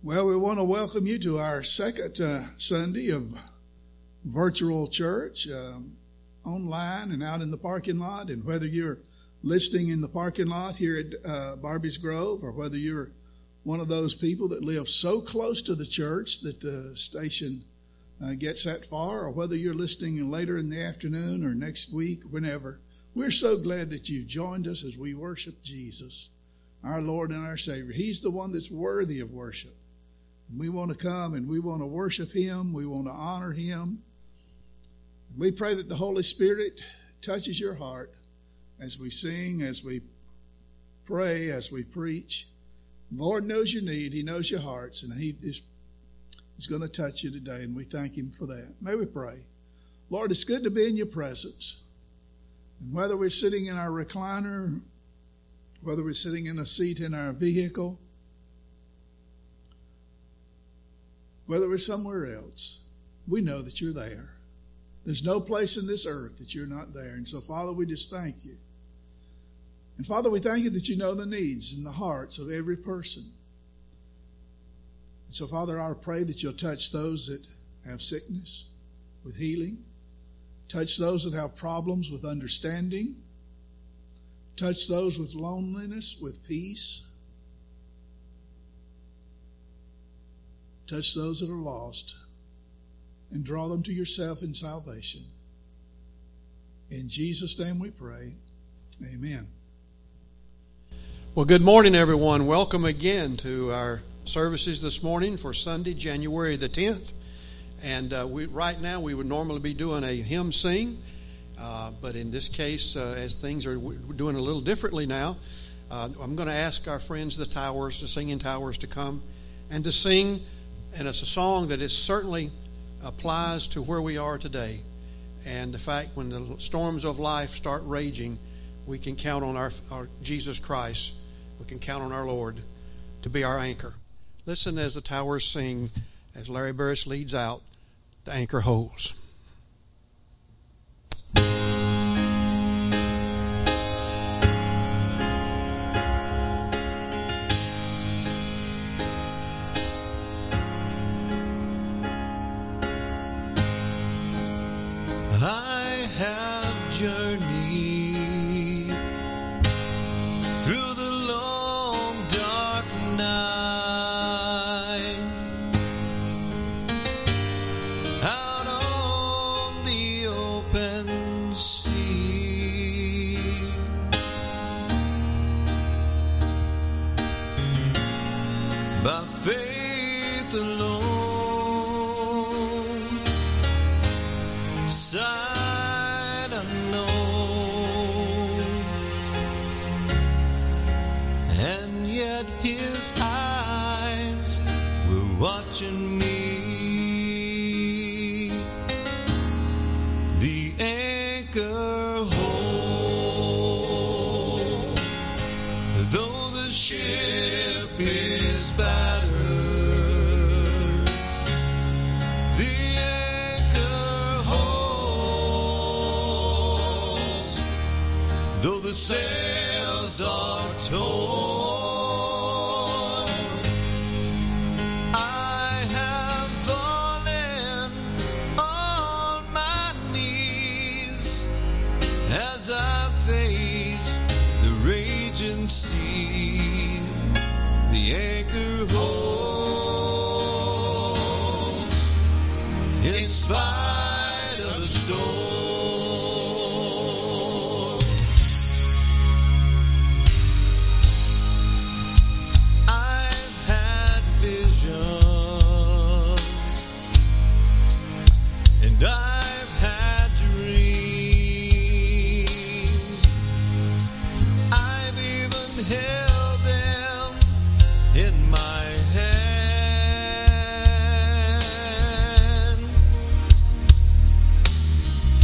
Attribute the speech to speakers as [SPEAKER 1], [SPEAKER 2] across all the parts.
[SPEAKER 1] Well, we want to welcome you to our second Sunday of virtual church, online and out in the parking lot. And whether you're listening in the parking lot here at Barbie's Grove, or whether you're one of those people that live so close to the church that the station gets that far, or whether you're listening later in the afternoon or next week, whenever, we're so glad that you've joined us as we worship Jesus, our Lord and our Savior. He's the one that's worthy of worship. We want to come and we want to worship Him. We want to honor Him. We pray that the Holy Spirit touches your heart as we sing, as we pray, as we preach. The Lord knows your need. He knows your hearts, and He's going to touch you today, and we thank Him for that. May we pray. Lord, it's good to be in your presence. And whether we're sitting in our recliner, whether we're sitting in a seat in our vehicle, whether we're somewhere else, we know that you're there. There's no place in this earth that you're not there. And so, Father, we just thank you. And, Father, we thank you that you know the needs and the hearts of every person. And so, Father, I pray that you'll touch those that have sickness with healing. Touch those that have problems with understanding. Touch those with loneliness, with peace. Touch those that are lost and draw them to yourself in salvation. In Jesus' name we pray. Amen.
[SPEAKER 2] Well, good morning, everyone. Welcome again to our services this morning for Sunday, January the 10th. And right now we would normally be doing a hymn sing, but in this case, as things are doing a little differently now, I'm going to ask our friends, the Towers, the Singing Towers, to come and to sing. And it's a song that is certainly applies to where we are today. And the fact when the storms of life start raging, we can count on our Jesus Christ. We can count on our Lord to be our anchor. Listen as the Towers sing, as Larry Burris leads out, "The Anchor Holds."
[SPEAKER 3] I have journeyed through the long dark night, out on the open sea. By faith alone, sight unknown, and yet His eyes were watching me. The anchor holds, though the ship is battered. The anchor holds, though the sails are torn. I have fallen on my knees as I face the raging sea. The anchor holds in spite of the storm. I've had visions and I've had dreams. I've even held them in my hand.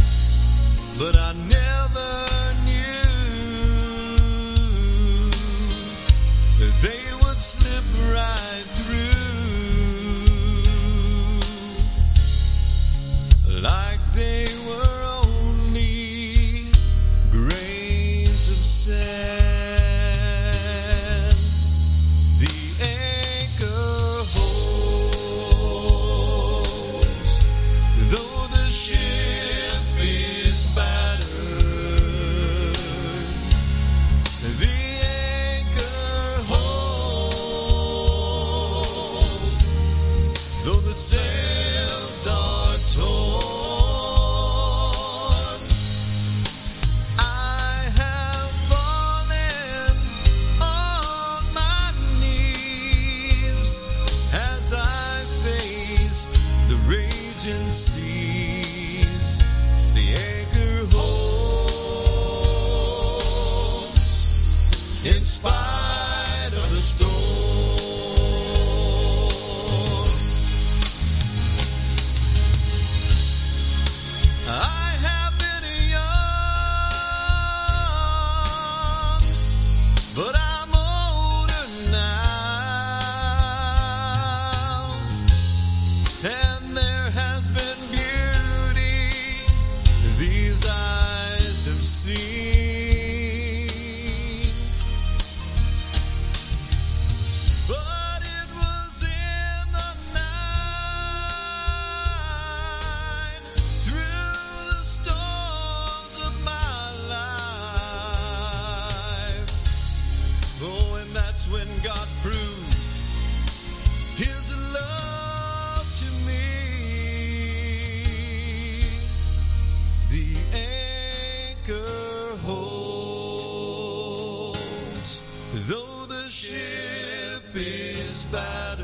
[SPEAKER 3] battered.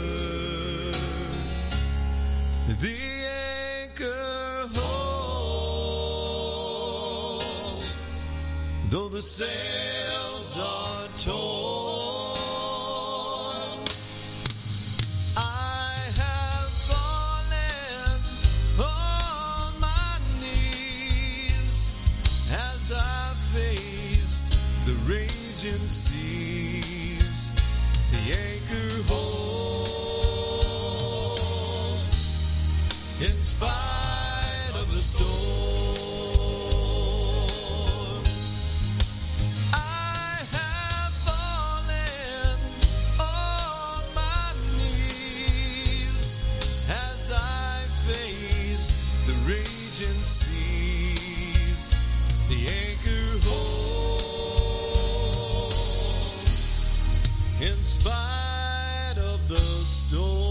[SPEAKER 3] The anchor holds, though the sails are torn. I have fallen on my knees as I faced the raging seas. The anchor holds in spite of the storm. I have fallen on my knees as I face the raging seas. The anchor holds in spite of the storm.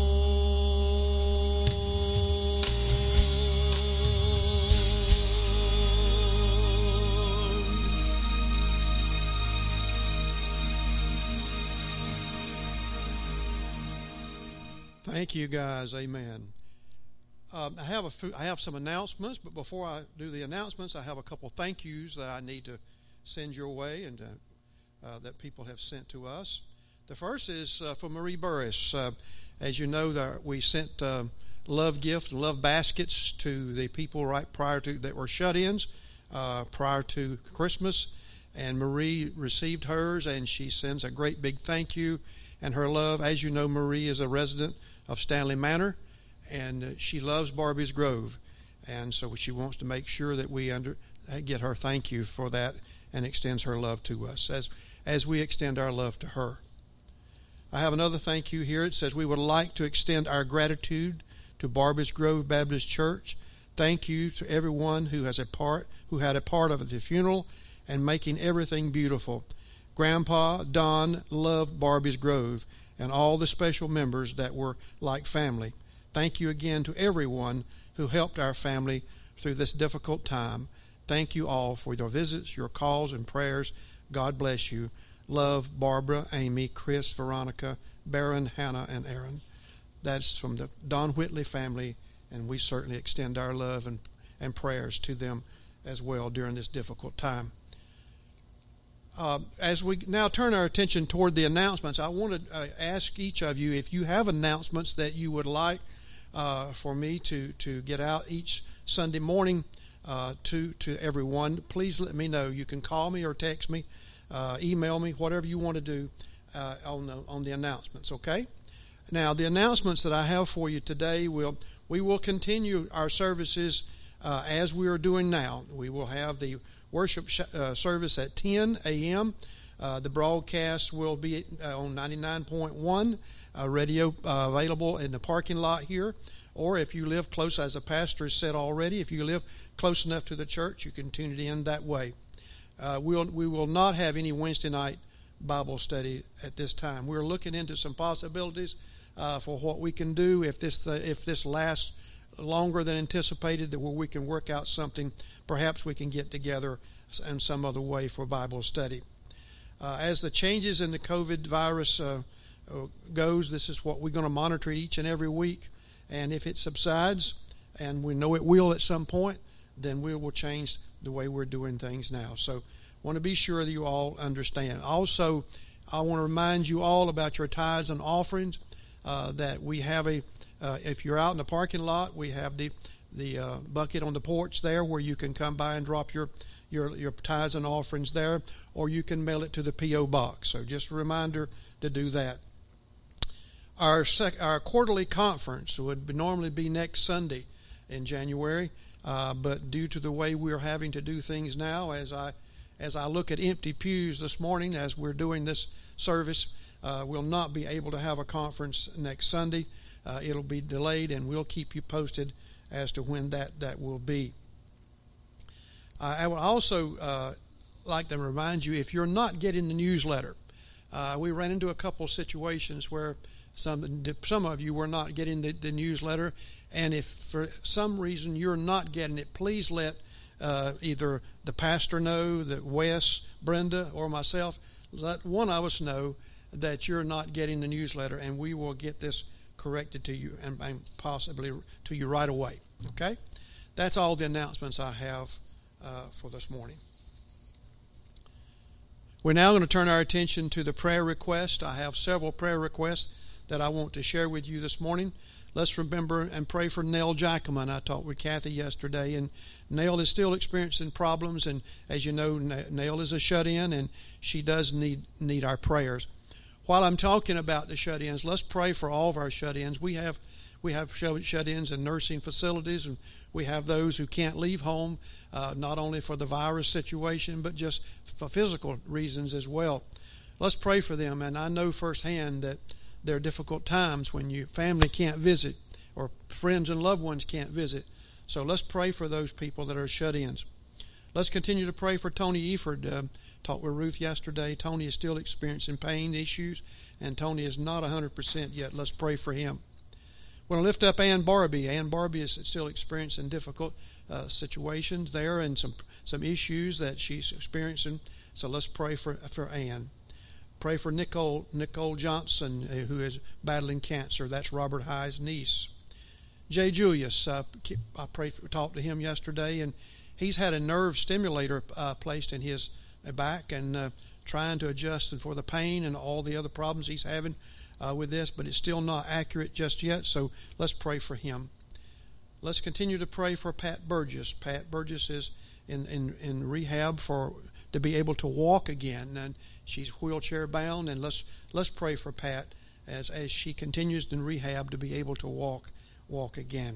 [SPEAKER 2] Thank you, guys. Amen. I have some announcements, but before I do the announcements, I have a couple thank yous that I need to send your way and that people have sent to us. The first is for Marie Burris. As you know, we sent love gifts, love baskets to the people right prior to that were shut-ins prior to Christmas, and Marie received hers, and she sends a great big thank you and her love. As you know, Marie is a resident of Stanley Manor, and she loves Barbie's Grove, and so she wants to make sure that we get her thank you for that and extends her love to us as we extend our love to her. I have another thank you here. It says, we would like to extend our gratitude to Barbie's Grove Baptist Church. Thank you to everyone who had a part of the funeral and making everything beautiful. Grandpa Don loved Barbie's Grove and all the special members that were like family. Thank you again to everyone who helped our family through this difficult time. Thank you all for your visits, your calls, and prayers. God bless you. Love, Barbara, Amy, Chris, Veronica, Baron, Hannah, and Aaron. That's from the Don Whitley family, and we certainly extend our love and prayers to them as well during this difficult time. As we now turn our attention toward the announcements, I want to ask each of you if you have announcements that you would like for me to get out each Sunday morning to everyone. Please let me know. You can call me or text me, email me, whatever you want to do on the announcements. Okay. Now the announcements that I have for you today we will continue our services as we are doing now. We will have the worship service at 10 a.m. The broadcast will be on 99.1 radio available in the parking lot here. Or if you live close, as the pastor has said already, if you live close enough to the church, you can tune it in that way. We will not have any Wednesday night Bible study at this time. We're looking into some possibilities for what we can do if this lasts longer than anticipated, that where we can work out something. Perhaps we can get together in some other way for Bible study. As the changes in the COVID virus goes, this is what we're going to monitor each and every week. And if it subsides, and we know it will at some point, then we will change the way we're doing things now. So I want to be sure that you all understand. Also, I want to remind you all about your tithes and offerings, that we have if you're out in the parking lot, we have the bucket on the porch there where you can come by and drop your tithes and offerings there, or you can mail it to the P.O. box. So just a reminder to do that. Our quarterly conference would normally be next Sunday in January, but due to the way we're having to do things now, as I look at empty pews this morning as we're doing this service, we'll not be able to have a conference next Sunday. It'll be delayed, and we'll keep you posted as to when that will be. I would also like to remind you, if you're not getting the newsletter, we ran into a couple of situations where some of you were not getting the newsletter, and if for some reason you're not getting it, please let either the pastor know, that Wes, Brenda, or myself, let one of us know that you're not getting the newsletter, and we will get this corrected to you and possibly to you right away. Okay? That's all the announcements I have for this morning. We're now going to turn our attention to the prayer request. I have several prayer requests that I want to share with you this morning. Let's remember and pray for Nell Jackman. I talked with Kathy yesterday, and Nell is still experiencing problems, and as you know, Nell is a shut-in, and she does need our prayers. While I'm talking about the shut-ins, let's pray for all of our shut-ins. We have shut-ins in nursing facilities, and we have those who can't leave home, not only for the virus situation, but just for physical reasons as well. Let's pray for them, and I know firsthand that there are difficult times when your family can't visit or friends and loved ones can't visit. So let's pray for those people that are shut-ins. Let's continue to pray for Tony Eford. Talked with Ruth yesterday. Tony is still experiencing pain issues, and Tony is not 100% yet. Let's pray for him. We're going to lift up Ann Barbie. Ann Barbie is still experiencing difficult situations there and some issues that she's experiencing. So let's pray for Ann. Pray for Nicole Johnson, who is battling cancer. That's Robert High's niece. Jay Julius, I talked to him yesterday, and he's had a nerve stimulator placed in his back and trying to adjust and for the pain and all the other problems he's having with this, but it's still not accurate just yet, so let's pray for him. Let's continue to pray for Pat Burgess. Pat Burgess is in rehab to be able to walk again, and she's wheelchair bound, and let's pray for Pat as she continues in rehab to be able to walk again.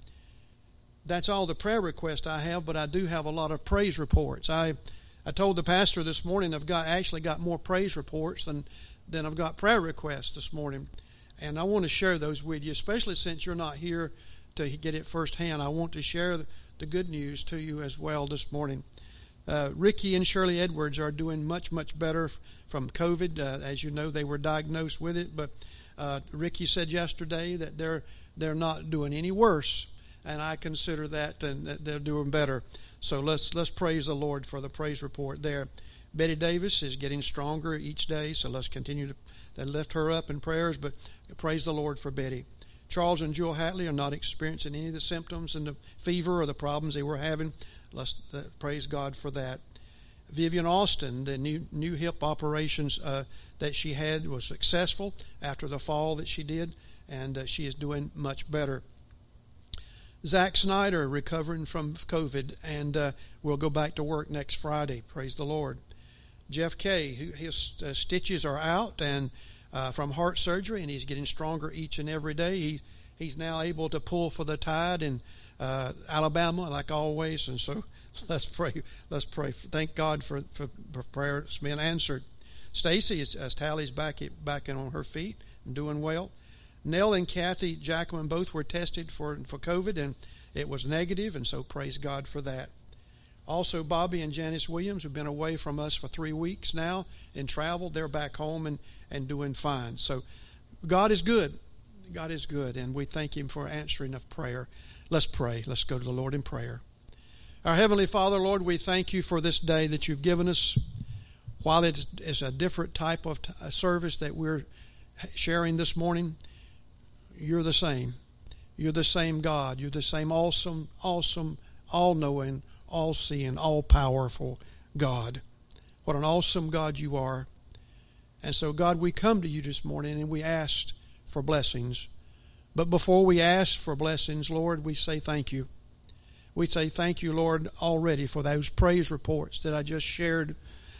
[SPEAKER 2] That's all the prayer requests I have, but I do have a lot of praise reports. I told the pastor this morning I've actually got more praise reports than I've got prayer requests this morning, and I want to share those with you, especially since you're not here to get it firsthand. I want to share the good news to you as well this morning. Ricky and Shirley Edwards are doing much, much better from COVID. As you know, they were diagnosed with it, but Ricky said yesterday that they're not doing any worse, and I consider that, and that they're doing better. So let's praise the Lord for the praise report there. Betty Davis is getting stronger each day, so let's continue to lift her up in prayers, but praise the Lord for Betty. Charles and Jewel Hatley are not experiencing any of the symptoms and the fever or the problems they were having. Let's praise God for that. Vivian Austin, the new hip operations that she had was successful after the fall that she did, and she is doing much better. Zach Snyder recovering from COVID, and will go back to work next Friday. Praise the Lord. Jeff Kay, his stitches are out and from heart surgery, and he's getting stronger each and every day. He's now able to pull for the Tide in Alabama, like always. And so let's pray. Thank God for prayers being answered. Stacy, as Tally's back on her feet and doing well. Nell and Kathy Jackman both were tested for COVID, and it was negative, and so praise God for that. Also, Bobby and Janice Williams have been away from us for 3 weeks now and traveled. They're back home and doing fine. So God is good. God is good, and we thank Him for answering of prayer. Let's pray. Let's go to the Lord in prayer. Our Heavenly Father, Lord, we thank You for this day that You've given us. While it is a different type of service that we're sharing this morning, You're the same. You're the same God. You're the same awesome, all-knowing, all-seeing, all-powerful God. What an awesome God You are. And so, God, we come to You this morning and we asked for blessings. But before we ask for blessings, Lord, we say thank You. We say thank You, Lord, already for those praise reports that I just shared,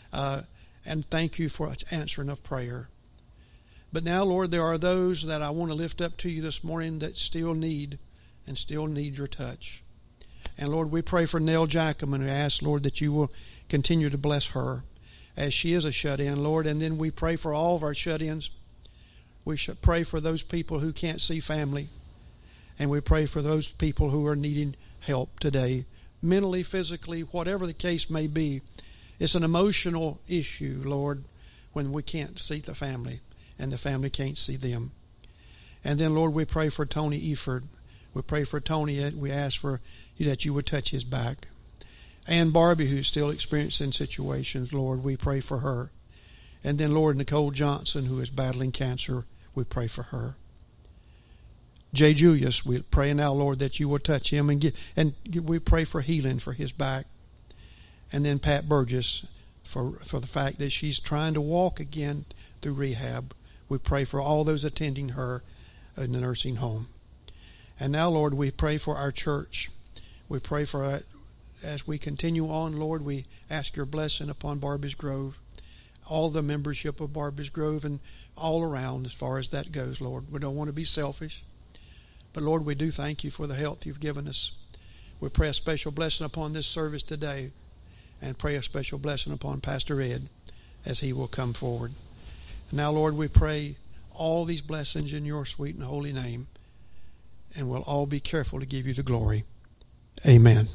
[SPEAKER 2] and thank You for answering of prayer. But now, Lord, there are those that I want to lift up to You this morning that still need Your touch. And Lord, we pray for Nell Jackman, and we ask, Lord, that You will continue to bless her as she is a shut-in, Lord. And then we pray for all of our shut-ins. We should pray for those people who can't see family. And we pray for those people who are needing help today, mentally, physically, whatever the case may be. It's an emotional issue, Lord, when we can't see the family and the family can't see them. And then, Lord, we pray for Tony Eford. We pray for Tony. We ask for You that You would touch his back. Ann Barbie, who's still experiencing situations, Lord, we pray for her. And then, Lord, Nicole Johnson, who is battling cancer, we pray for her. Jay Julius, we pray now, Lord, that you will touch him, and we pray for healing for his back. And then Pat Burgess, for the fact that she's trying to walk again through rehab. We pray for all those attending her in the nursing home. And now, Lord, we pray for our church. We pray for, as we continue on, Lord, we ask your blessing upon Barbers Grove, all the membership of Barbers Grove, and all around as far as that goes, Lord. We don't want to be selfish, but, Lord, we do thank you for the health you've given us. We pray a special blessing upon this service today, and pray a special blessing upon Pastor Ed as he will come forward. And now, Lord, we pray all these blessings in your sweet and holy name, and we'll all be careful to give you the glory. Amen.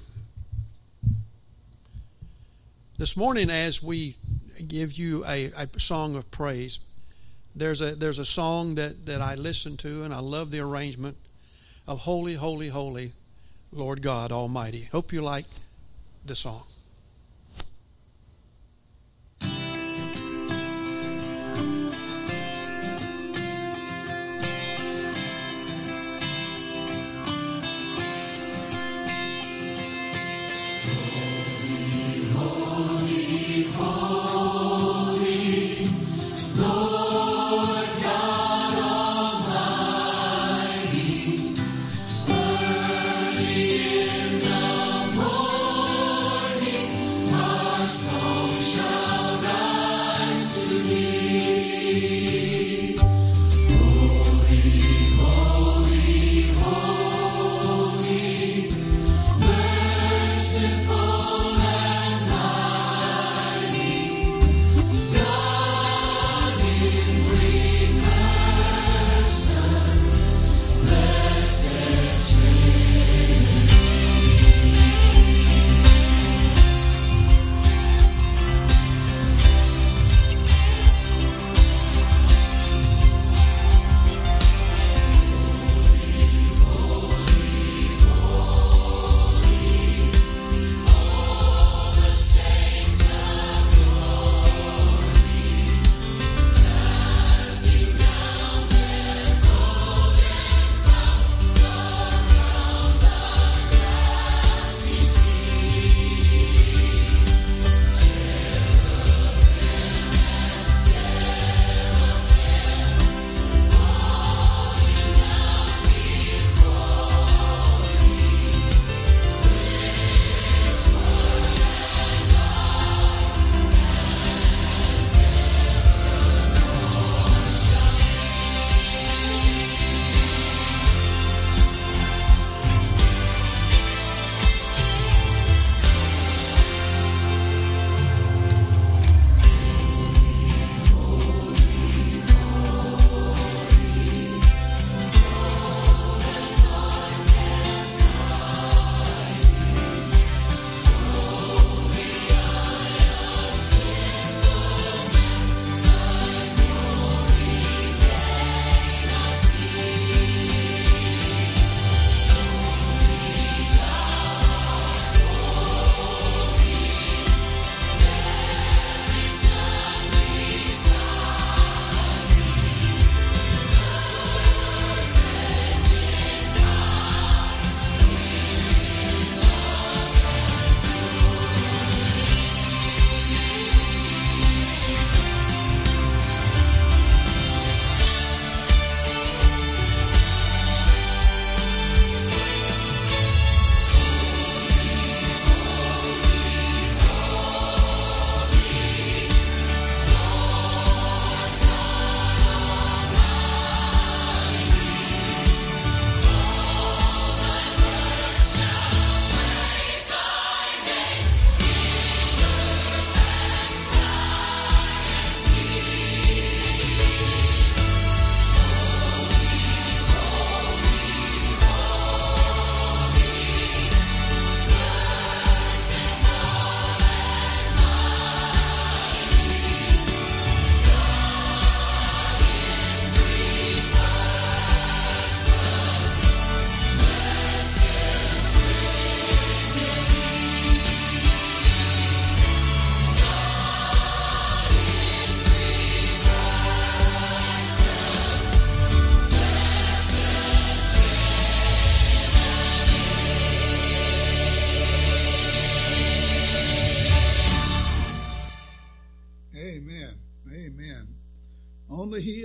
[SPEAKER 2] This morning, as we give you a song of praise, there's a song that I listen to, and I love the arrangement of Holy, Holy, Holy, Lord God Almighty. Hope you like the song.
[SPEAKER 3] Early in the morning.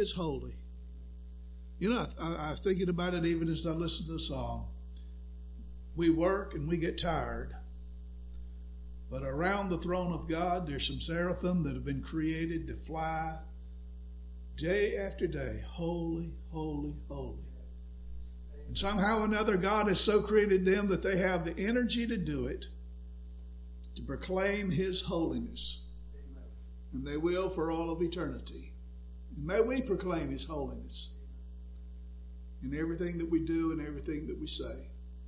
[SPEAKER 1] is holy. You know, I'm thinking about it even as I listen to the song. We work and we get tired. But around the throne of God, there's some seraphim that have been created to fly day after day. Holy, holy, holy. And somehow or another, God has so created them that they have the energy to do it, to proclaim His holiness. And they will for all of eternity. And may we proclaim His holiness in everything that we do and everything that we say.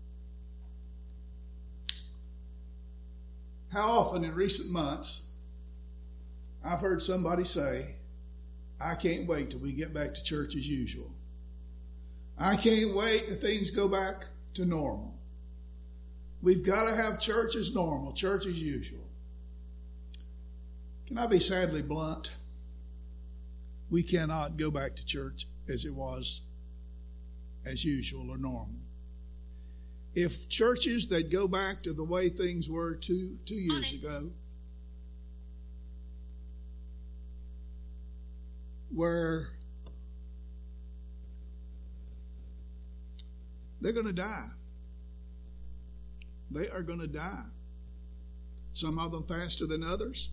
[SPEAKER 1] How often in recent months I've heard somebody say, I can't wait till we get back to church as usual. I can't wait till things go back to normal. We've got to have church as normal, church as usual. Can I be sadly blunt? We cannot go back to church as it was as usual or normal. If churches that go back to the way things were two years ago, where they're going to die. They are going to die. Some of them faster than others.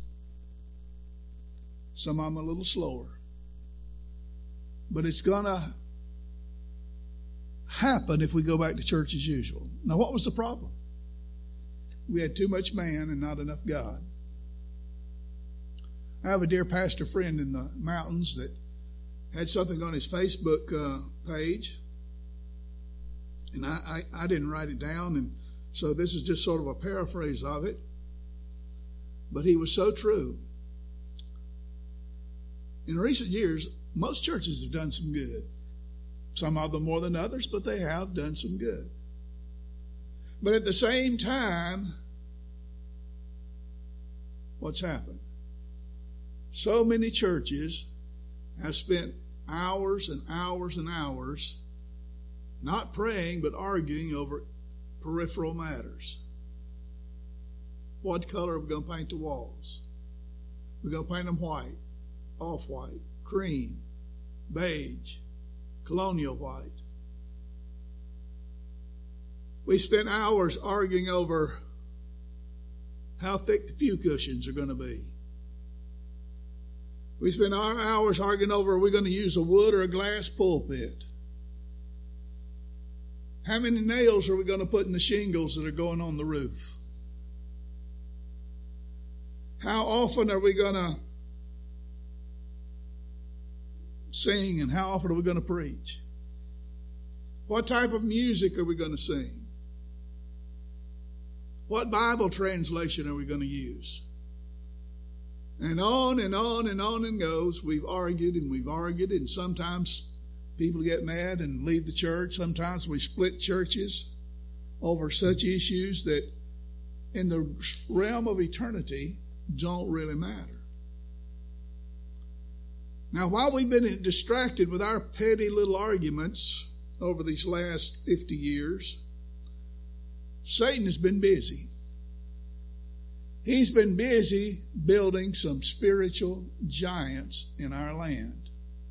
[SPEAKER 1] Some of them a little slower. But it's going to happen if we go back to church as usual. Now, what was the problem? We had too much man and not enough God. I have a dear pastor friend in the mountains that had something on his Facebook page, and I didn't write it down, and so this is just sort of a paraphrase of it, but he was so true. In recent years, most churches have done some good. Some of them more than others, but they have done some good. But at the same time, what's happened? So many churches have spent hours and hours and hours not praying but arguing over peripheral matters. What color are we going to paint the walls? We're going to paint them white, off-white, cream, beige, colonial white. We spent hours arguing over how thick the pew cushions are going to be. We spent our hours arguing over, are we going to use a wood or a glass pulpit? How many nails are we going to put in the shingles that are going on the roof? How often are we going to sing, and how often are we going to preach? What type of music are we going to sing? What Bible translation are we going to use? And on and on and on it goes. We've argued, and sometimes people get mad and leave the church. Sometimes we split churches over such issues that in the realm of eternity don't really matter. Now, while we've been distracted with our petty little arguments over these last 50 years, Satan has been busy. He's been busy building some spiritual giants in our land.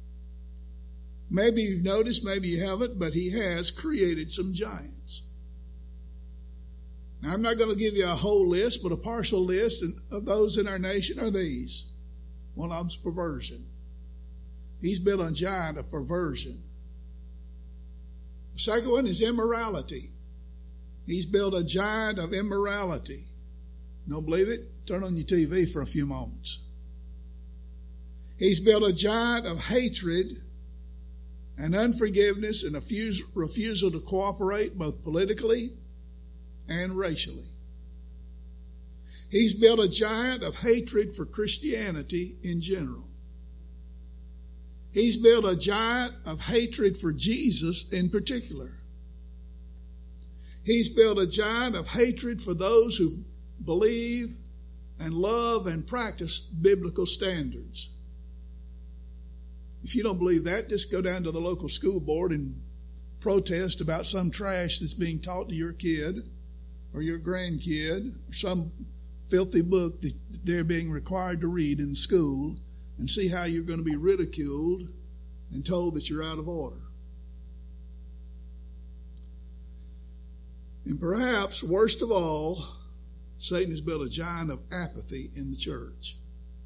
[SPEAKER 1] Maybe you've noticed, maybe you haven't, but he has created some giants. Now, I'm not going to give you a whole list, but a partial list of those in our nation are these. One of them's perversion. He's built a giant of perversion. The second one is immorality. He's built a giant of immorality. Don't believe it? Turn on your TV for a few moments. He's built a giant of hatred and unforgiveness and a refusal to cooperate both politically and racially. He's built a giant of hatred for Christianity in general. He's built a giant of hatred for Jesus in particular. He's built a giant of hatred for those who believe and love and practice biblical standards. If you don't believe that, just go down to the local school board and protest about some trash that's being taught to your kid or your grandkid, or some filthy book that they're being required to read in school, and see how you're going to be ridiculed and told that you're out of order. And perhaps, worst of all, Satan has built a giant of apathy in the church.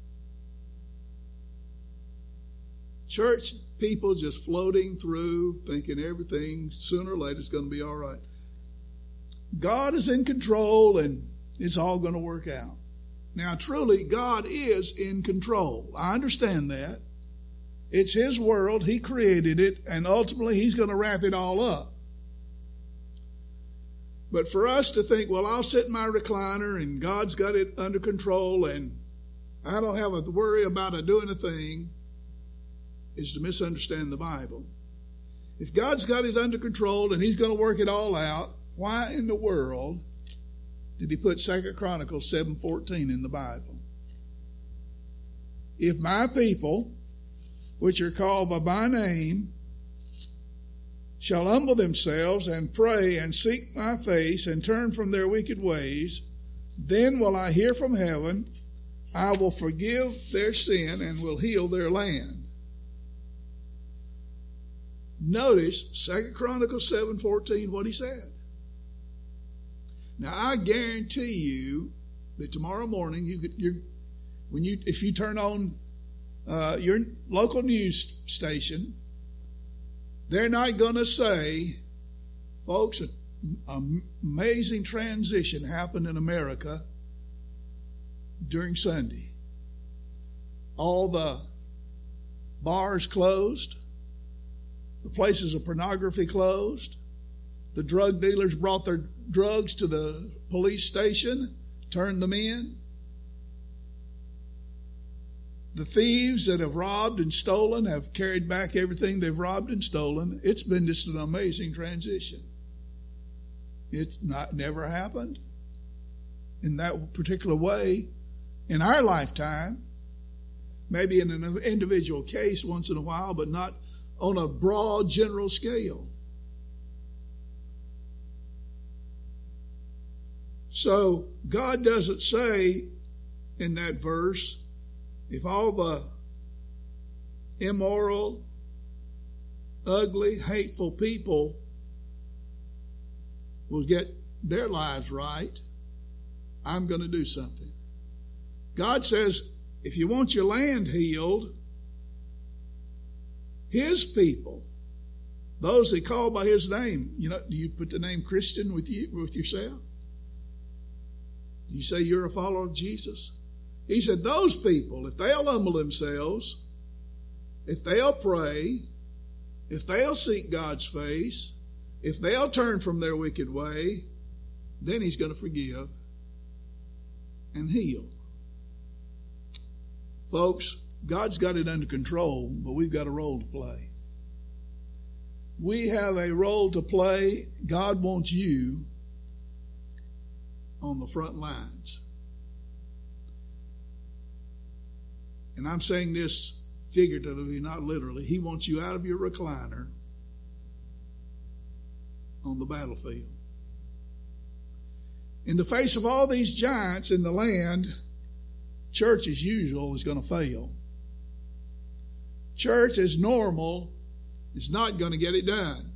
[SPEAKER 1] Church people just floating through, thinking everything sooner or later is going to be all right. God is in control and it's all going to work out. Now, truly, God is in control. I understand that. It's His world. He created it, and ultimately He's going to wrap it all up. But for us to think, well, I'll sit in my recliner and God's got it under control and I don't have to worry about doing a thing, is to misunderstand the Bible. If God's got it under control and He's going to work it all out, why in the world did He put 2 Chronicles 7:14 in the Bible? If my people, which are called by my name, shall humble themselves and pray and seek my face and turn from their wicked ways, then will I hear from heaven, I will forgive their sin and will heal their land. Notice 2 Chronicles 7:14, what he said. Now, I guarantee you that tomorrow morning, if you turn on your local news station, they're not going to say, folks, an amazing transition happened in America during Sunday. All the bars closed. The places of pornography closed. The drug dealers brought their drugs to the police station, turned them in. The thieves that have robbed and stolen have carried back everything they've robbed and stolen. It's been just an amazing transition. It's never happened in that particular way in our lifetime. Maybe in an individual case once in a while, but not on a broad general scale. So God doesn't say in that verse, if all the immoral, ugly, hateful people will get their lives right, I'm going to do something. God says, if you want your land healed, His people, those that call by His name, do you put the name Christian with yourself? Do you say you're a follower of Jesus? He said, those people, if they'll humble themselves, if they'll pray, if they'll seek God's face, if they'll turn from their wicked way, then He's going to forgive and heal. Folks, God's got it under control, but we've got a role to play. We have a role to play. God wants you on the front lines. And I'm saying this figuratively, not literally. He wants you out of your recliner on the battlefield. In the face of all these giants in the land, church as usual is going to fail. Church as normal is not going to get it done.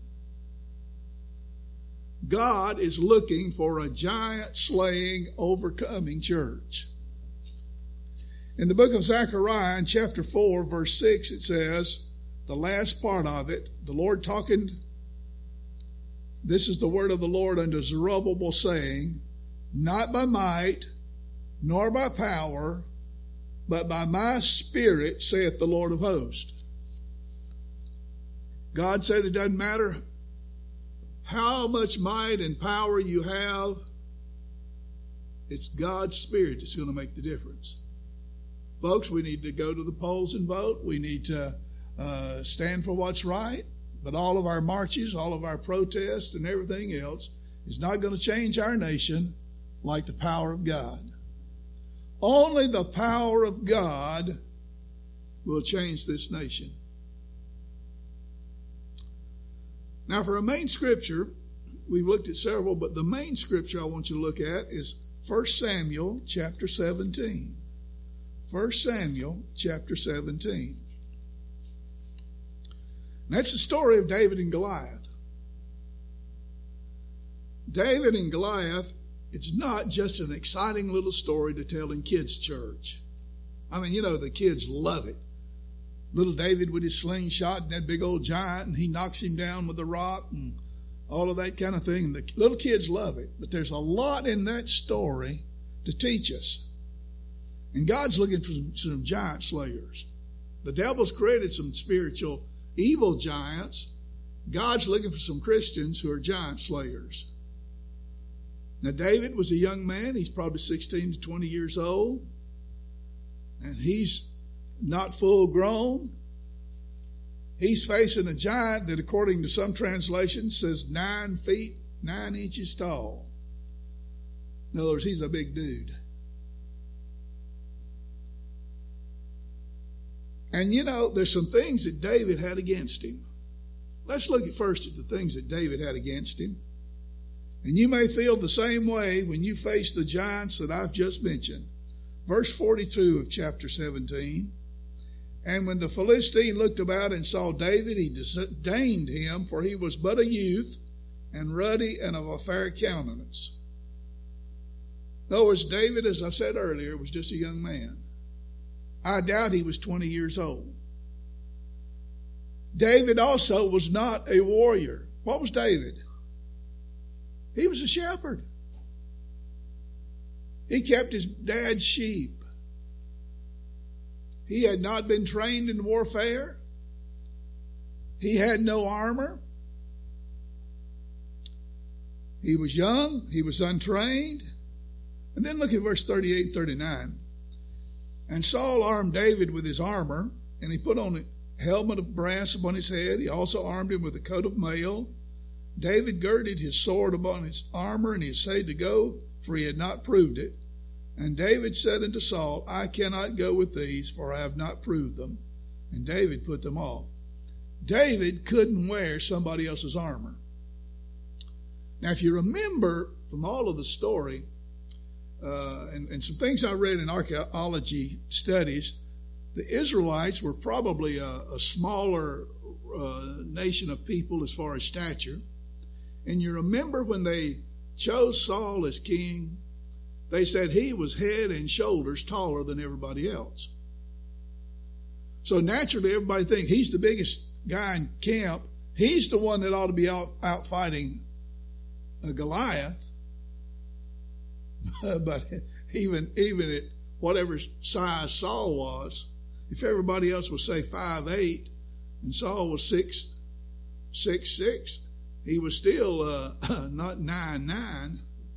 [SPEAKER 1] God is looking for a giant slaying, overcoming church. In the book of Zechariah, in chapter 4, verse 6, it says, the last part of it, the Lord talking, this is the word of the Lord unto Zerubbabel, saying, not by might, nor by power, but by my Spirit, saith the Lord of hosts. God said it doesn't matter how much might and power you have, it's God's Spirit that's going to make the difference. Folks, we need to go to the polls and vote. We need to stand for what's right. But all of our marches, all of our protests and everything else is not going to change our nation like the power of God. Only the power of God will change this nation. Now, for a main scripture, we've looked at several, but the main scripture I want you to look at is 1 Samuel chapter 17. 1 Samuel chapter 17. And that's the story of David and Goliath. David and Goliath, it's not just an exciting little story to tell in kids' church. I mean, the kids love it. Little David with his slingshot and that big old giant, and he knocks him down with a rock and all of that kind of thing. And the little kids love it. But there's a lot in that story to teach us. And God's looking for some giant slayers. The devil's created some spiritual evil giants. God's looking for some Christians who are giant slayers. Now, David was a young man. He's probably 16 to 20 years old. And he's not full grown. He's facing a giant that, according to some translations, says 9 feet, 9 inches tall. In other words, he's a big dude. And there's some things that David had against him. Let's look first at the things that David had against him. And you may feel the same way when you face the giants that I've just mentioned. Verse 42 of chapter 17. And when the Philistine looked about and saw David, he disdained him, for he was but a youth, and ruddy and of a fair countenance. In other words, David, as I said earlier, was just a young man. I doubt he was 20 years old. David also was not a warrior. What was David? He was a shepherd. He kept his dad's sheep. He had not been trained in warfare. He had no armor. He was young. He was untrained. And then look at verse 38 and 39. And Saul armed David with his armor, and he put on a helmet of brass upon his head. He also armed him with a coat of mail. David girded his sword upon his armor, and he essayed to go, for he had not proved it. And David said unto Saul, I cannot go with these, for I have not proved them. And David put them off. David couldn't wear somebody else's armor. Now, if you remember from all of the story, and some things I read in archaeology studies, the Israelites were probably a smaller nation of people as far as stature. And you remember when they chose Saul as king, they said he was head and shoulders taller than everybody else. So naturally, everybody thinks he's the biggest guy in camp. He's the one that ought to be out fighting Goliath. But even at whatever size Saul was, if everybody else was, say, 5'8", and Saul was 6'6", he was still not 9'9".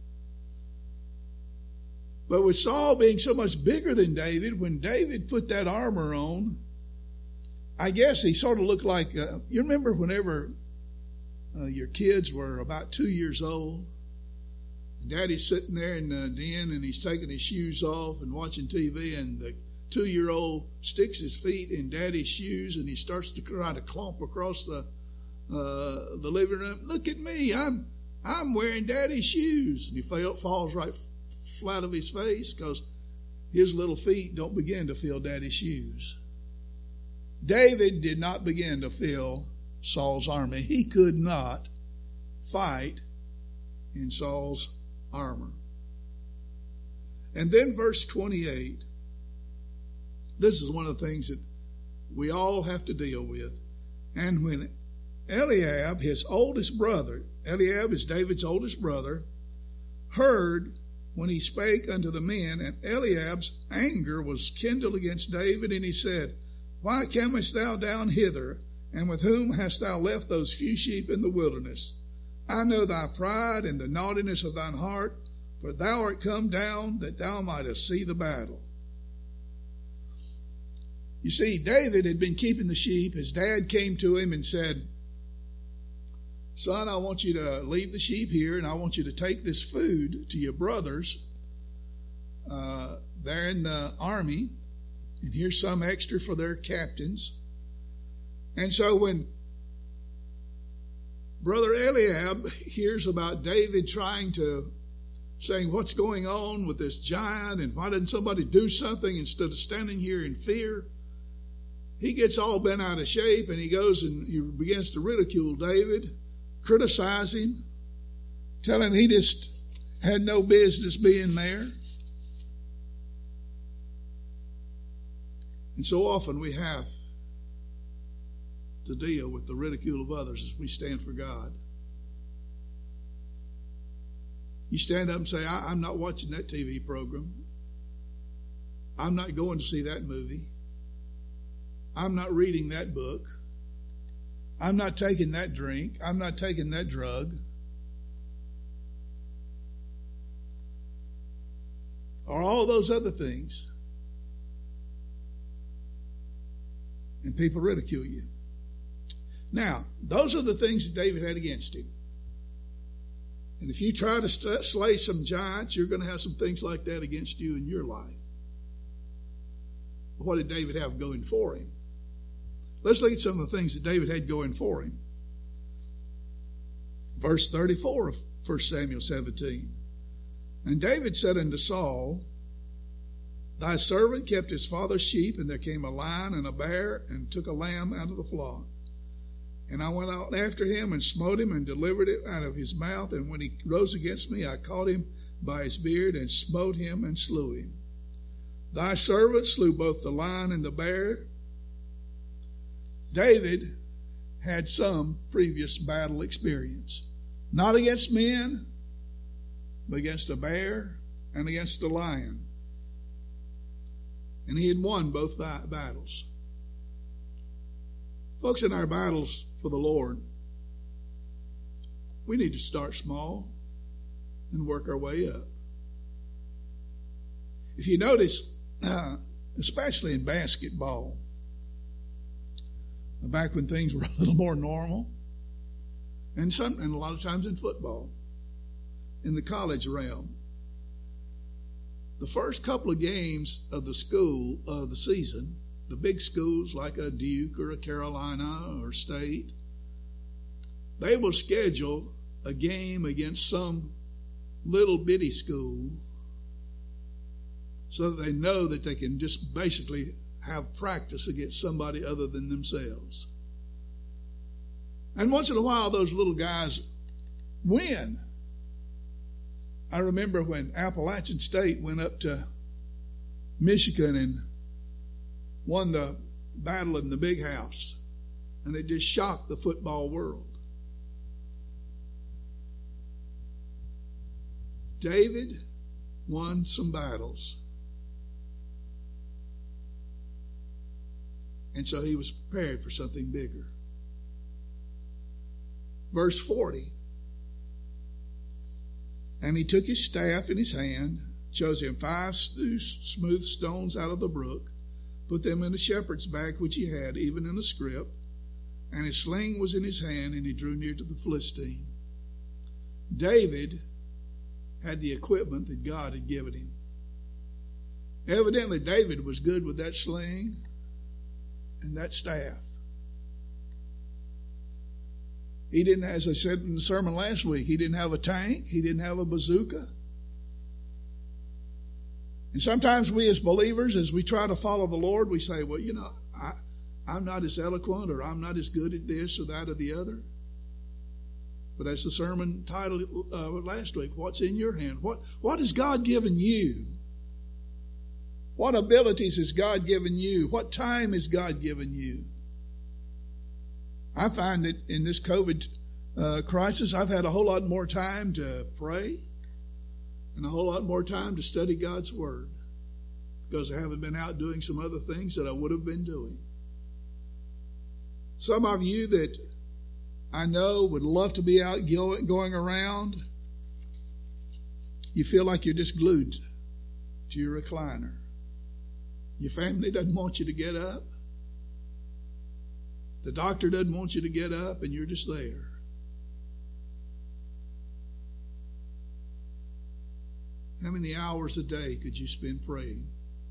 [SPEAKER 1] But with Saul being so much bigger than David, when David put that armor on, I guess he sort of looked like, you remember whenever your kids were about 2 years old, Daddy's sitting there in the den and he's taking his shoes off and watching TV, and the 2-year-old sticks his feet in Daddy's shoes and he starts to try to clomp across the living room. Look at me, I'm wearing Daddy's shoes. And he falls right flat of his face because his little feet don't begin to feel Daddy's shoes. David did not begin to feel Saul's armor. He could not fight in Saul's armor. And then verse 28, this is one of the things that we all have to deal with. And when Eliab, his oldest brother, Eliab is David's oldest brother, heard when he spake unto the men, and Eliab's anger was kindled against David, and he said, Why camest thou down hither, and with whom hast thou left those few sheep in the wilderness? I know thy pride and the naughtiness of thine heart, for thou art come down that thou mightest see the battle. You see, David had been keeping the sheep. His dad came to him and said, Son, I want you to leave the sheep here, and I want you to take this food to your brothers there in the army, and here's some extra for their captains. And so when Brother Eliab hears about David saying, what's going on with this giant, and why didn't somebody do something instead of standing here in fear? he gets all bent out of shape, and he goes and he begins to ridicule David, criticize him, tell him he just had no business being there. And so often we have to deal with the ridicule of others as we stand for God. You stand up and say, I'm not watching that TV program. I'm not going to see that movie. I'm not reading that book. I'm not taking that drink. I'm not taking that drug. Or all those other things. And people ridicule you. Now, those are the things that David had against him. And if you try to slay some giants, you're going to have some things like that against you in your life. But what did David have going for him? Let's look at some of the things that David had going for him. Verse 34 of 1 Samuel 17. And David said unto Saul, Thy servant kept his father's sheep, and there came a lion and a bear, and took a lamb out of the flock. And I went out after him, and smote him, and delivered it out of his mouth. And when he rose against me, I caught him by his beard, and smote him, and slew him. Thy servant slew both the lion and the bear. David had some previous battle experience. Not against men, but against a bear and against a lion. And he had won both battles. Folks, in our battles for the Lord, we need to start small and work our way up. If you notice, especially in basketball, back when things were a little more normal, and a lot of times in football, in the college realm, the first couple of games of the season, the big schools like a Duke or a Carolina or State, they will schedule a game against some little bitty school so that they know that they can just basically have practice against somebody other than themselves. And once in a while, those little guys win. I remember when Appalachian State went up to Michigan and won the battle in the big house, and it just shocked the football world. David won some battles. And so he was prepared for something bigger. Verse 40. And he took his staff in his hand, chose him 5 smooth stones out of the brook, put them in a shepherd's bag which he had, even in a scrip, and his sling was in his hand, and he drew near to the Philistine. David had the equipment that God had given him. Evidently, David was good with that sling and that staff. He didn't, as I said in the sermon last week, he didn't have a tank. He didn't have a bazooka. And sometimes we as believers, as we try to follow the Lord, we say, well, I'm not as eloquent, or I'm not as good at this or that or the other. But as the sermon titled last week, what's in your hand? What has God given you? What abilities has God given you? What time has God given you? I find that in this COVID crisis, I've had a whole lot more time to pray and a whole lot more time to study God's Word, because I haven't been out doing some other things that I would have been doing. Some of you that I know would love to be out going around, you feel like you're just glued to your recliner. Your family doesn't want you to get up. The doctor doesn't want you to get up, and you're just there. How many hours a day could you spend praying?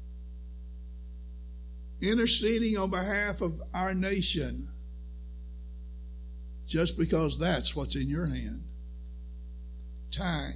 [SPEAKER 1] Interceding on behalf of our nation, just because that's what's in your hand. Time.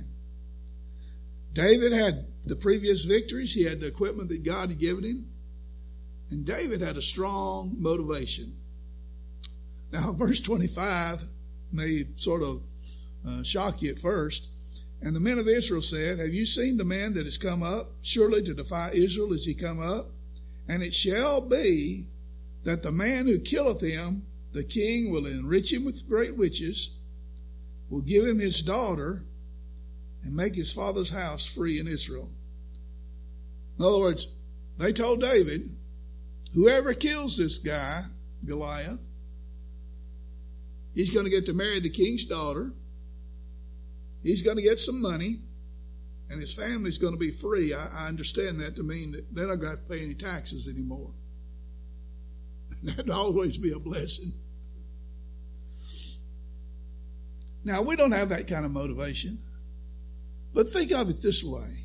[SPEAKER 1] David had the previous victories. He had the equipment that God had given him. And David had a strong motivation. Now, verse 25 may sort of shock you at first. And the men of Israel said, have you seen the man that has come up? Surely to defy Israel is he come up. And it shall be that the man who killeth him, the king will enrich him with great riches, will give him his daughter, and make his father's house free in Israel. In other words, they told David, whoever kills this guy, Goliath, he's going to get to marry the king's daughter. He's going to get some money, and his family's going to be free. I understand that to mean that they're not going to have to pay any taxes anymore. That'd always be a blessing. Now, we don't have that kind of motivation, but think of it this way.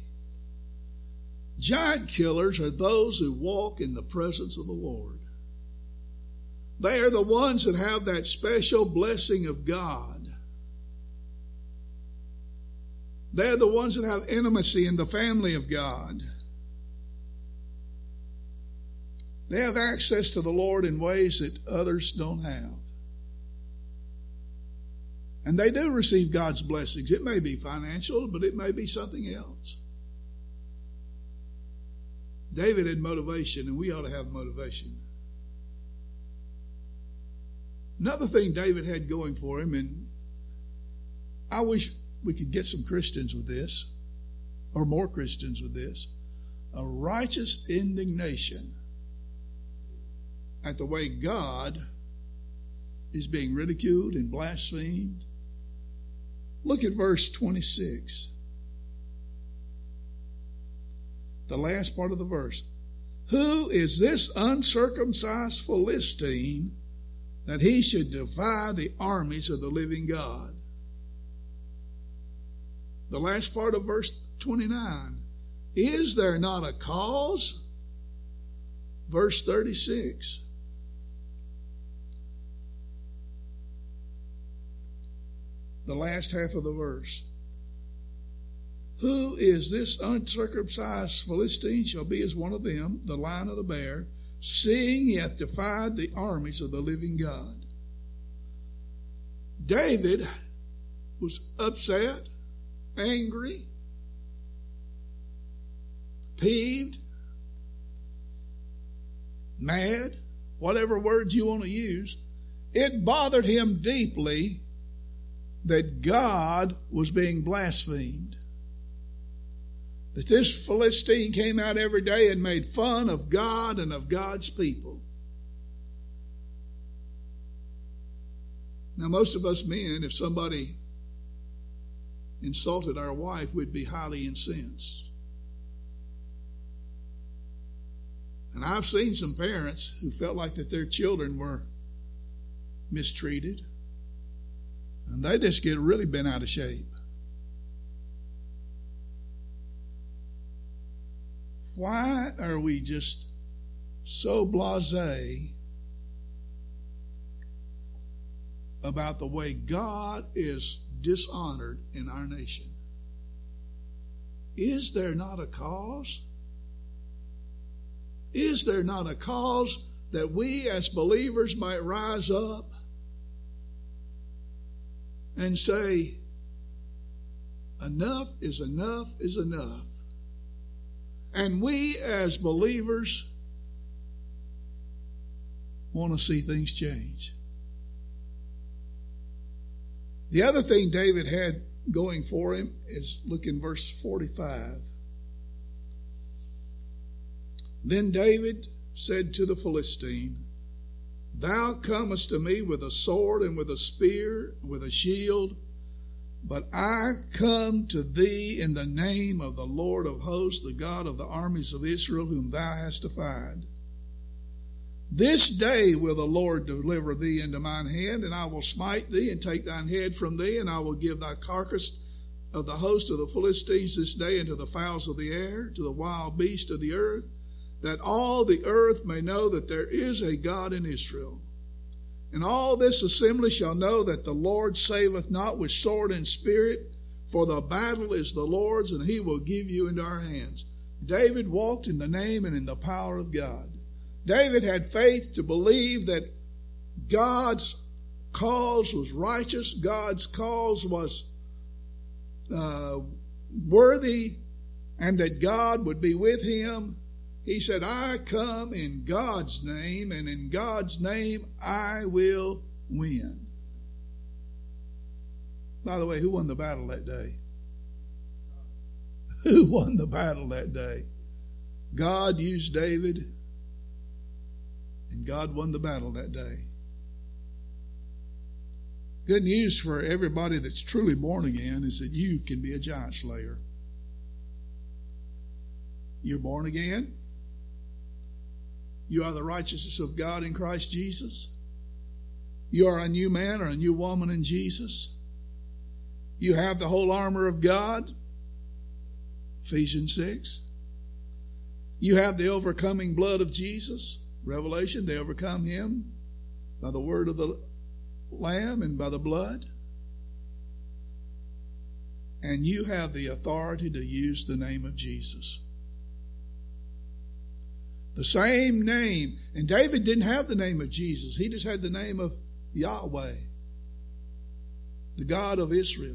[SPEAKER 1] Giant killers are those who walk in the presence of the Lord. They are the ones that have that special blessing of God. They're the ones that have intimacy in the family of God. They have access to the Lord in ways that others don't have. And they do receive God's blessings. It may be financial, but it may be something else. David had motivation, and we ought to have motivation. Another thing David had going for him, and I wish we could get some Christians with this, or more Christians with this, a righteous indignation at the way God is being ridiculed and blasphemed. Look at verse 26. The last part of the verse. Who is this uncircumcised Philistine that he should defy the armies of the living God? The last part of verse 29. Is there not a cause? Verse 36. The last half of the verse. Who is this uncircumcised Philistine shall be as one of them, the lion of the bear, seeing he hath defied the armies of the living God. David was upset, angry, peeved, mad, whatever words you want to use. It bothered him deeply that God was being blasphemed. That this Philistine came out every day and made fun of God and of God's people. Now, most of us men, if somebody insulted our wife, we'd be highly incensed. And I've seen some parents who felt like that their children were mistreated, and they just get really bent out of shape. Why are we just so blasé about the way God is dishonored in our nation? Is there not a cause? Is there not a cause that we as believers might rise up and say, enough is enough is enough? And we as believers want to see things change. The other thing David had going for him is, look in verse 45. Then David said to the Philistine, Thou comest to me with a sword and with a spear, with a shield, but I come to thee in the name of the Lord of hosts, the God of the armies of Israel, whom thou hast defied. This day will the Lord deliver thee into mine hand, and I will smite thee and take thine head from thee, and I will give thy carcass of the host of the Philistines this day into the fowls of the air, to the wild beasts of the earth, that all the earth may know that there is a God in Israel. And all this assembly shall know that the Lord saveth not with sword and spirit, for the battle is the Lord's, and he will give you into our hands. David walked in the name and in the power of God. David had faith to believe that God's cause was righteous, God's cause was worthy, and that God would be with him. He said, I come in God's name, and in God's name I will win. By the way, who won the battle that day? Who won the battle that day? God used David, and God won the battle that day. Good news for everybody that's truly born again is that you can be a giant slayer. You're born again. You are the righteousness of God in Christ Jesus. You are a new man or a new woman in Jesus. You have the whole armor of God, Ephesians 6. You have the overcoming blood of Jesus, Revelation. They overcome him by the word of the Lamb and by the blood. And you have the authority to use the name of Jesus. The same name. And David didn't have the name of Jesus. He just had the name of Yahweh, the God of Israel.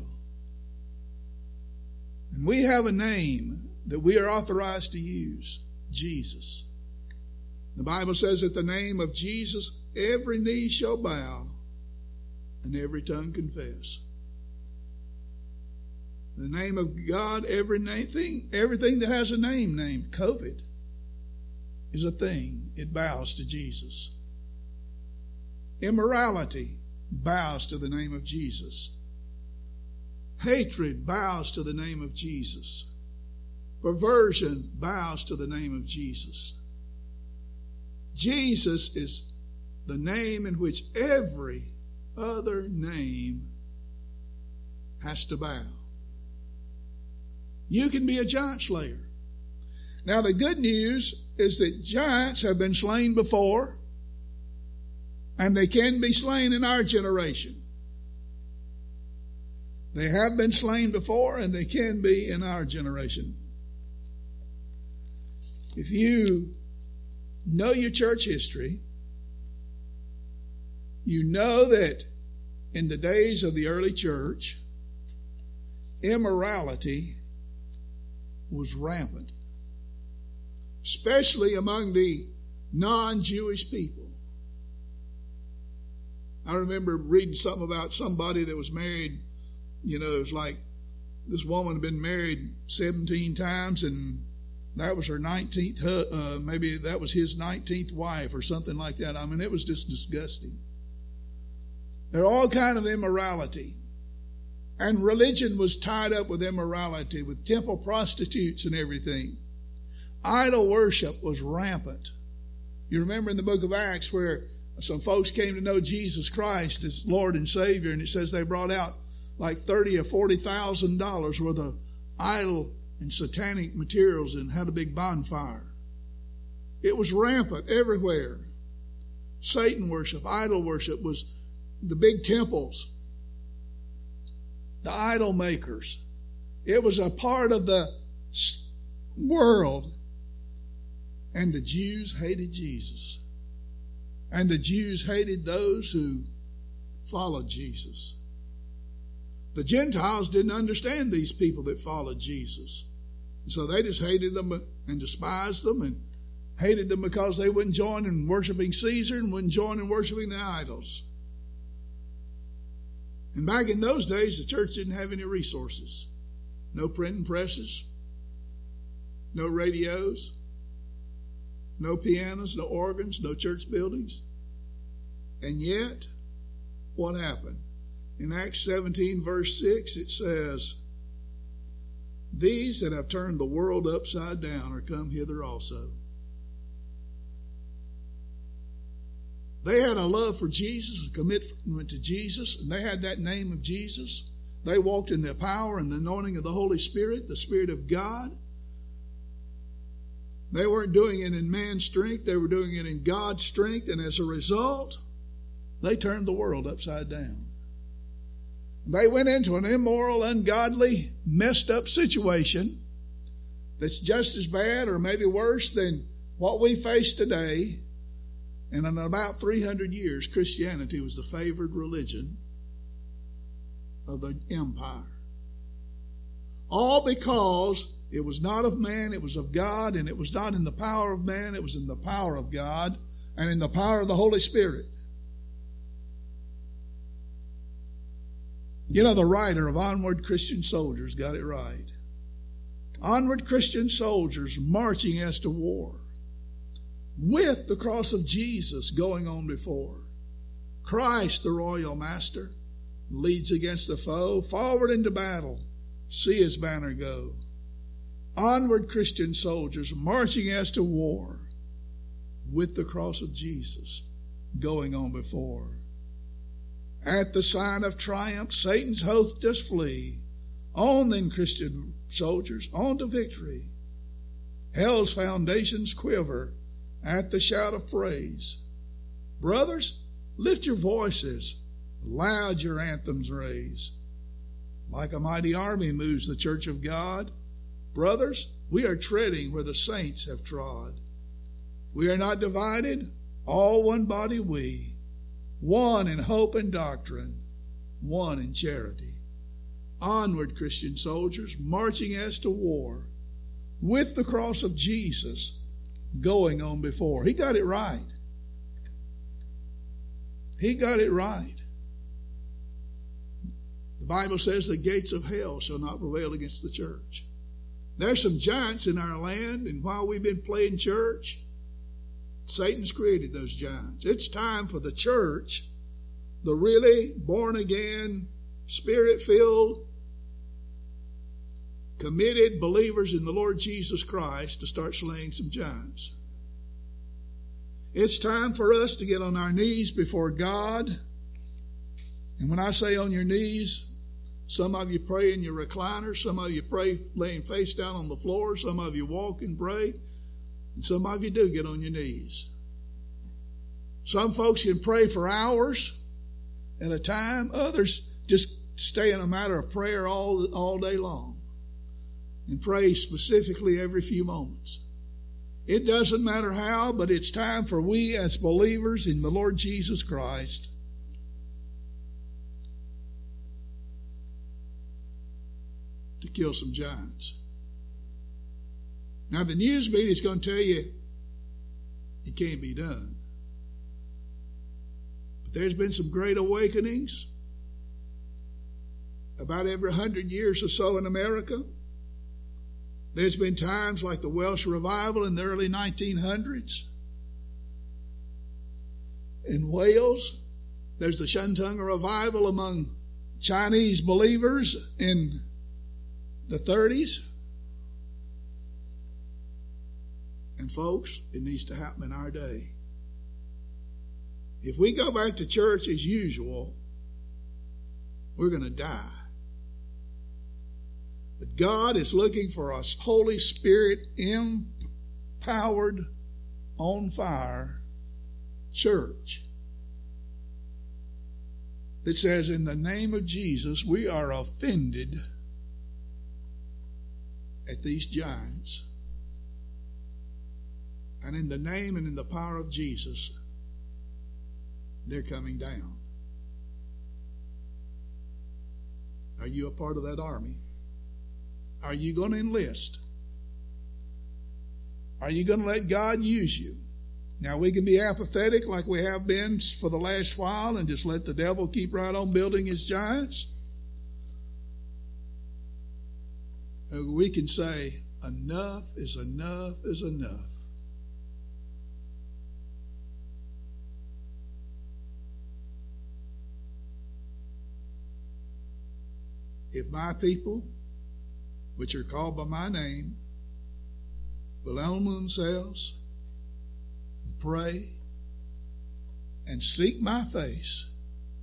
[SPEAKER 1] And we have a name that we are authorized to use, Jesus. The Bible says that the name of Jesus, every knee shall bow and every tongue confess. The name of God, everything that has a name named COVID is a thing. It bows to Jesus. Immorality bows to the name of Jesus. Hatred bows to the name of Jesus. Perversion bows to the name of Jesus. Jesus is the name in which every other name has to bow. You can be a giant slayer. Now the good news is that giants have been slain before, and they can be slain in our generation. They have been slain before, and they can be in our generation. If you know your church history, you know that in the days of the early church, immorality was rampant, especially among the non-Jewish people. I remember reading something about somebody that was married. You know, it was like this woman had been married 17 times, and that was her 19th, maybe that was his 19th wife or something like that. I mean, it was just disgusting. There are all kinds of immorality. And religion was tied up with immorality, with temple prostitutes and everything. Idol worship was rampant. You remember in the book of Acts where some folks came to know Jesus Christ as Lord and Savior, and it says they brought out like $30,000 or $40,000 worth of idol and satanic materials and had a big bonfire. It was rampant everywhere. Satan worship, idol worship was the big temples, the idol makers. It was a part of the world. And the Jews hated Jesus. And the Jews hated those who followed Jesus. The Gentiles didn't understand these people that followed Jesus. And so they just hated them and despised them and hated them because they wouldn't join in worshiping Caesar and wouldn't join in worshiping the idols. And back in those days, the church didn't have any resources. No printing presses, no radios, no pianos, no organs, no church buildings. And yet, what happened? In Acts 17, verse 6, it says, "These that have turned the world upside down are come hither also." They had a love for Jesus, a commitment to Jesus, and they had that name of Jesus. They walked in the power and the anointing of the Holy Spirit, the Spirit of God. They weren't doing it in man's strength, they were doing it in God's strength, and as a result, they turned the world upside down. They went into an immoral, ungodly, messed up situation that's just as bad or maybe worse than what we face today. And in about 300 years, Christianity was the favored religion of the empire. All because it was not of man, it was of God, and it was not in the power of man, it was in the power of God and in the power of the Holy Spirit. You know, the writer of Onward Christian Soldiers got it right. Onward Christian soldiers marching as to war, with the cross of Jesus going on before. Christ, the royal master, leads against the foe, forward into battle, see his banner go. Onward Christian soldiers marching as to war, with the cross of Jesus going on before. At the sign of triumph, Satan's host does flee. On then, Christian soldiers, on to victory. Hell's foundations quiver at the shout of praise. Brothers, lift your voices, loud your anthems raise. Like a mighty army moves the church of God. Brothers, we are treading where the saints have trod. We are not divided, all one body we, one in hope and doctrine, one in charity. Onward, Christian soldiers, marching as to war, with the cross of Jesus going on before. He got it right. He got it right. The Bible says the gates of hell shall not prevail against the church. There's some giants in our land, and while we've been playing church, Satan's created those giants. It's time for the church, the really born-again, Spirit-filled, committed believers in the Lord Jesus Christ, to start slaying some giants. It's time for us to get on our knees before God. And when I say on your knees, some of you pray in your recliner, some of you pray laying face down on the floor, some of you walk and pray, and some of you do get on your knees. Some folks can pray for hours at a time. Others just stay in a matter of prayer all day long and pray specifically every few moments. It doesn't matter how, but it's time for we as believers in the Lord Jesus Christ to kill some giants. Now the news media is going to tell you it can't be done. But there's been some great awakenings about every 100 years or so in America. There's been times like the Welsh revival in the early 1900s. In Wales, there's the Shantung revival among Chinese believers in the 30s. And folks, it needs to happen in our day. If we go back to church as usual, we're going to die. But God is looking for a Holy Spirit empowered, on fire church that says, in the name of Jesus, we are offended at these giants. And in the name and in the power of Jesus, they're coming down. Are you a part of that army? Are you going to enlist? Are you going to let God use you? Now, we can be apathetic like we have been for the last while and just let the devil keep right on building his giants. We can say, enough is enough is enough. If my people, which are called by my name, will humble themselves, and pray, and seek my face,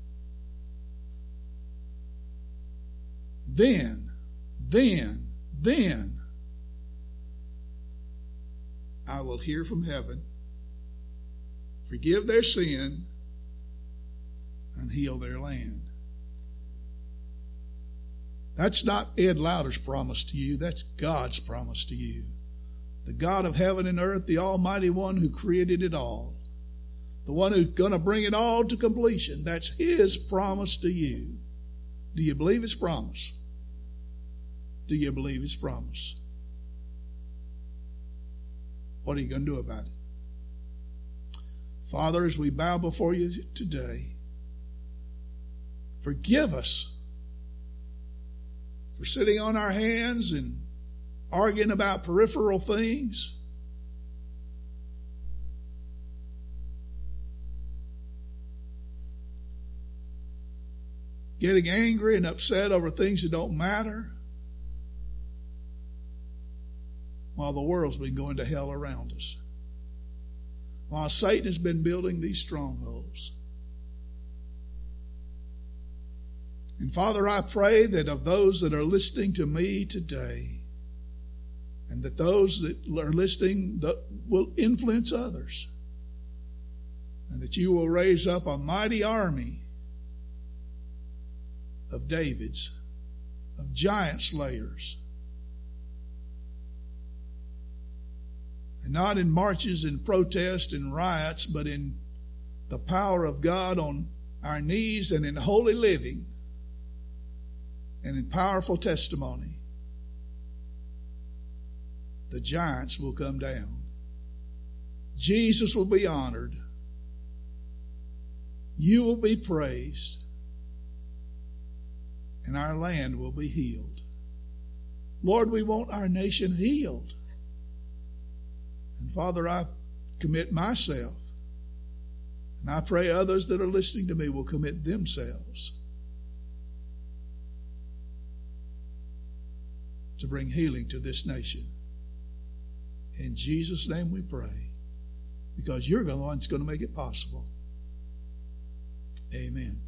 [SPEAKER 1] then I will hear from heaven, forgive their sin, and heal their land. That's not Ed Lauder's promise to you. That's God's promise to you. The God of heaven and earth, the Almighty One who created it all. the one who's going to bring it all to completion. That's His promise to you. Do you believe His promise? Do you believe His promise? What are you going to do about it? Father, as we bow before you today, forgive us for sitting on our hands and arguing about peripheral things. Getting angry and upset over things that don't matter, while the world's been going to hell around us, while Satan has been building these strongholds. And Father, I pray that of those that are listening to me today, and that those that are listening will influence others, and that you will raise up a mighty army of Davids, of giant slayers, and not in marches and protests and riots, but in the power of God on our knees and in holy living and in powerful testimony. The giants will come down. Jesus will be honored. You will be praised. And our land will be healed. Lord, we want our nation healed. And Father, I commit myself, and I pray others that are listening to me will commit themselves to bring healing to this nation. In Jesus' name we pray, because you're the one that's going to make it possible. Amen.